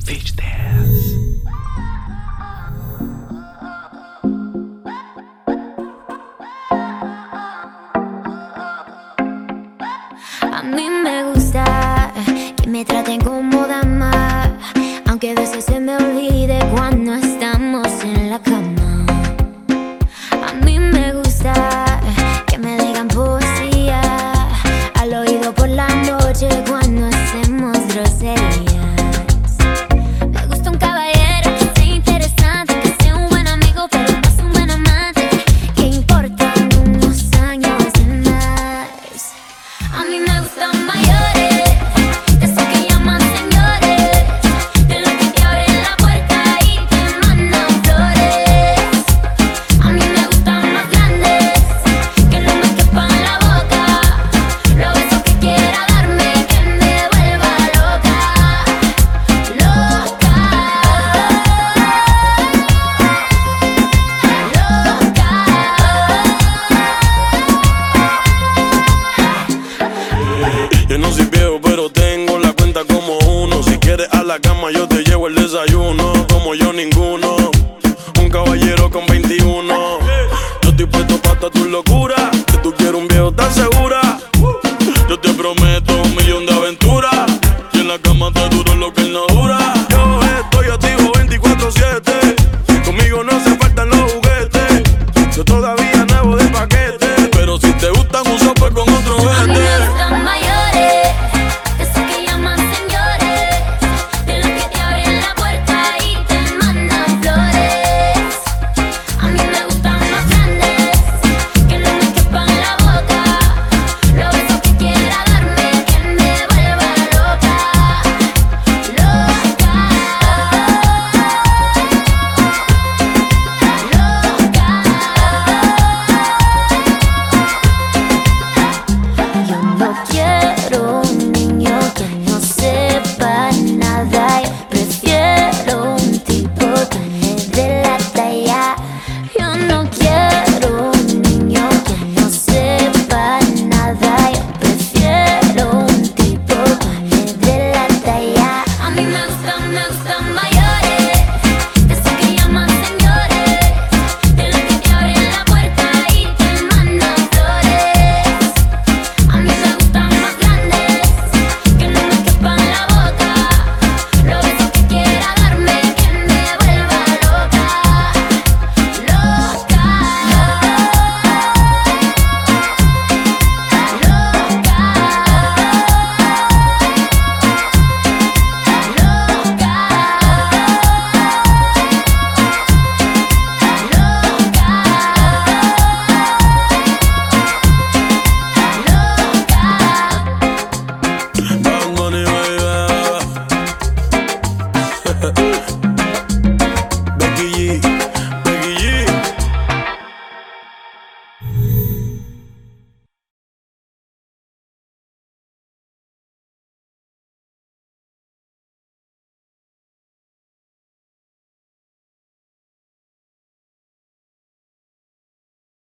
Beach Dance. A mí me gusta que me traten como dama, aunque a veces se me olvide cuando estamos en la cama. A mí me gusta que me digan poesía al oído por la noche cuando hacemos groserías. Me gusta un caballero que sea interesante, que sea un buen amigo pero más un buen amante, que importan unos años de más. A mí me gustan mayores, de esos que llaman señores, de los que te abren la puerta y te mandan flores. A mí me gustan más grandes, que no me quepan la boca, los besos que quiera darme, que me vuelva loca, loca, Yo no soy viejo, pero tengo la cuenta como uno. Si quieres a la cama, yo te llevo el desayuno. Como yo, ninguno. Un caballero con 21. Yo estoy puesto pa' toda tu locura. Que tú quieres un viejo tan segura. Yo te prometo 1.000.000 de aventuras. Y en la cama te duro lo que él no dura. Yo estoy activo 24/7. Conmigo no se faltan los juguetes. Yo todavía nuevo de paquete. Pero si te gustan un sope con otro a mí me vete. gustan mayores, de esos que llaman señores, de los que te abren la puerta y te mandan flores. A mí me gustan más grandes, que no me quepan la boca, los besos que quiera darme, que me vuelva loca, loca, loca. Yo no quiero un niño que no sepa nada, yo prefiero un tipo que me dé la talla. Yo no quiero un niño que no sepa nada, yo prefiero un tipo que me dé la talla. A mí me gustan mayores, de esos que llaman señores, de los que te abren la puerta y te mandan flores. A mí me gustan más grandes, que no me quepan la boca, los besos que quiera darme, que me vuelva loca, loca, Bad Bunny, baby.